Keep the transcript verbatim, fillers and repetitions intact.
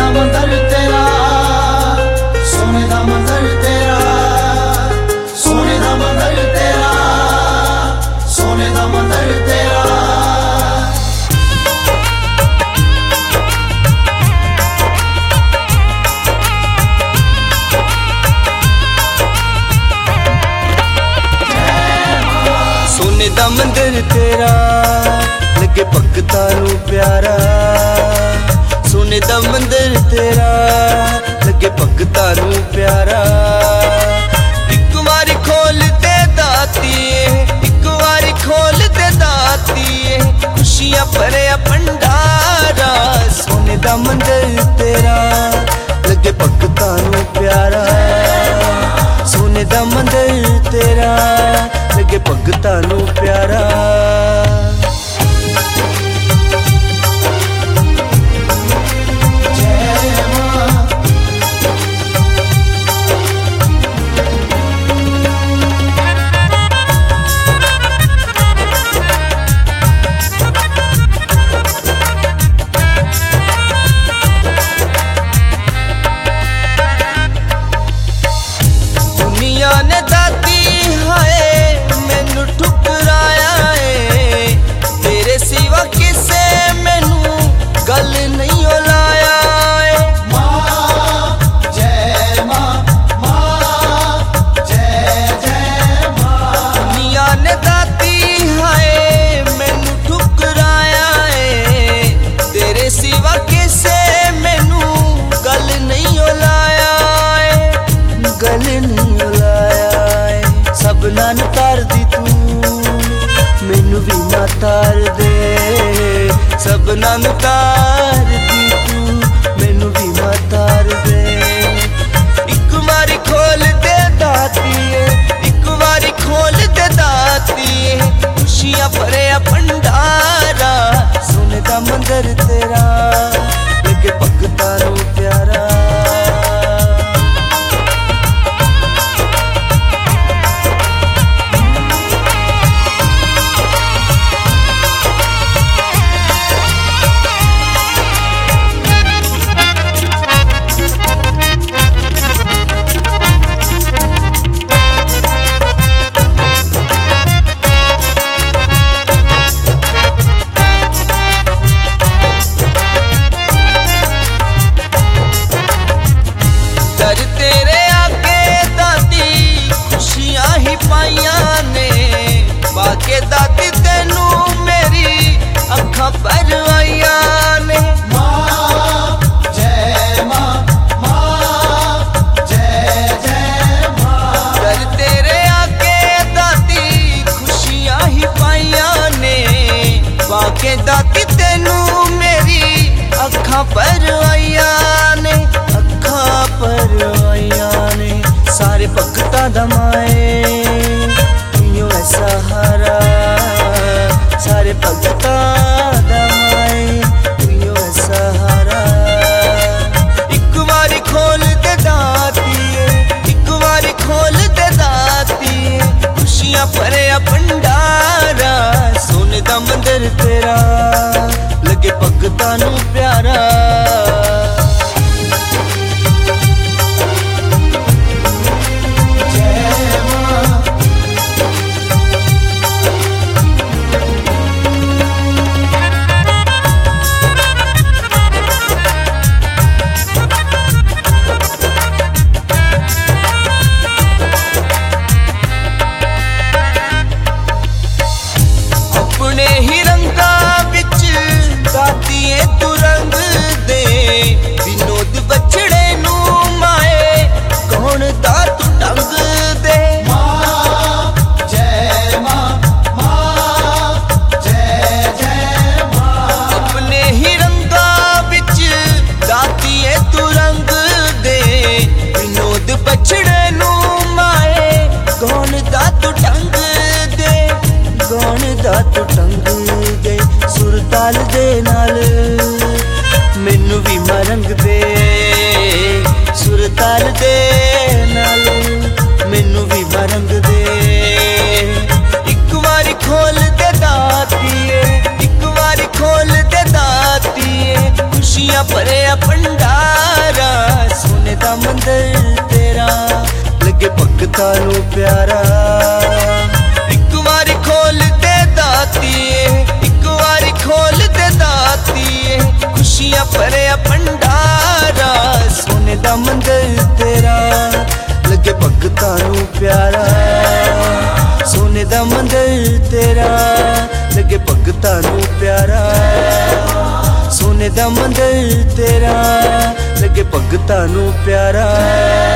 मंदिर तेरा, सोने दा मंदिर तेरा, सोने दा मंदिर तेरा, सोने दा मंदिर तेरा। सोने दा मंदिर तेरा लगे भगतां नूं प्यारा, सोने दा मंदिर तेरा लगे भगतां नूं प्यारा। इक वारी खोल दे दातिए, इक वारी खोल दे दातिए, खुशियां भरिया भंडारा। सोने दा मंदिर तेरा लगे भगतां नूं प्यारा, सोने दा मंदिर तेरा लगे भगतां नूं प्यारा। दुनिया ने दाती हाय मैनू ठुकराया है, तेरे सिवा किसे मैनू गल नहीं लाया है। मां जय मां, मां जय जय मां। दुनिया ने दाती हाय मैनू ठुकराया है, तेरे सिवा किसे मैनू गल नहीं लाया है, गल नहीं लाया है। सबना नूं तार दी तू मैनू भी ना तार दे, सबना नूं तार दी तू मैनू भी ना तार दे। इक वारी खोल दे दातिए, इक वारी खोल दे दातिए, खुशियां भरिया भंडारा। सोने दा मंदिर तेरा लगे भगतां नूं प्यारा। दर तेरे आगे दाती खुशियां ही पाइयां ने, बाके दाती तेनू मेरी अखां भरवाइयां ने। मां जय मां, मां जय जय मां। दर तेरे आगे दाती खुशियां ही पाइयां ने, बाके दाती तेनू मेरी अखां भरवाइयां ने, अखां भरवाइयां ने। सारे भगतां दा माए तुइयों ऐ सहारा, सारे भगतां दा माए तुइयों ऐ सहारा। इक वारी खोल दे दातिए, इक वारी खोल दे दातिए, खुशियां भरिया भंडारा। सोने दा मंदिर तेरा लगे भगतां नूं प्यारा। अपने ही रंगा विच दातिए तू रंग दे, विनोद बछड़े नू माए कौन दा तू टंग दे। मां जय मां, मां जय जय मां। अपने ही रंगा विच दातिए तू रंग दे, विनोद बछड़े नू माए कौन दा तू टंग दे, कौन दा तू टंग दे। सुरताल दे नाल मैनू भी मरंग दे, सुरताल दे नाल मैनू भी मरंग दे। इक वारी खोल दे दातिए, इक वारी खोल दे दातिए, खुशियां भरिया भंडारा। दा मंदिर तेरा लगे भगतां नूं प्यारा। एक वारी खोल दे दातिए, एक वारी खोल दे दातिए, खुशियां भरिया भंडारा सोने दा मंदिर तेरा लगे भगतां नूं प्यारा। सोने दा मंदिर तेरा लगे भगतां नूं प्यारा। सोने दा मंदिर तेरा लगे भगतां नूं प्यारा।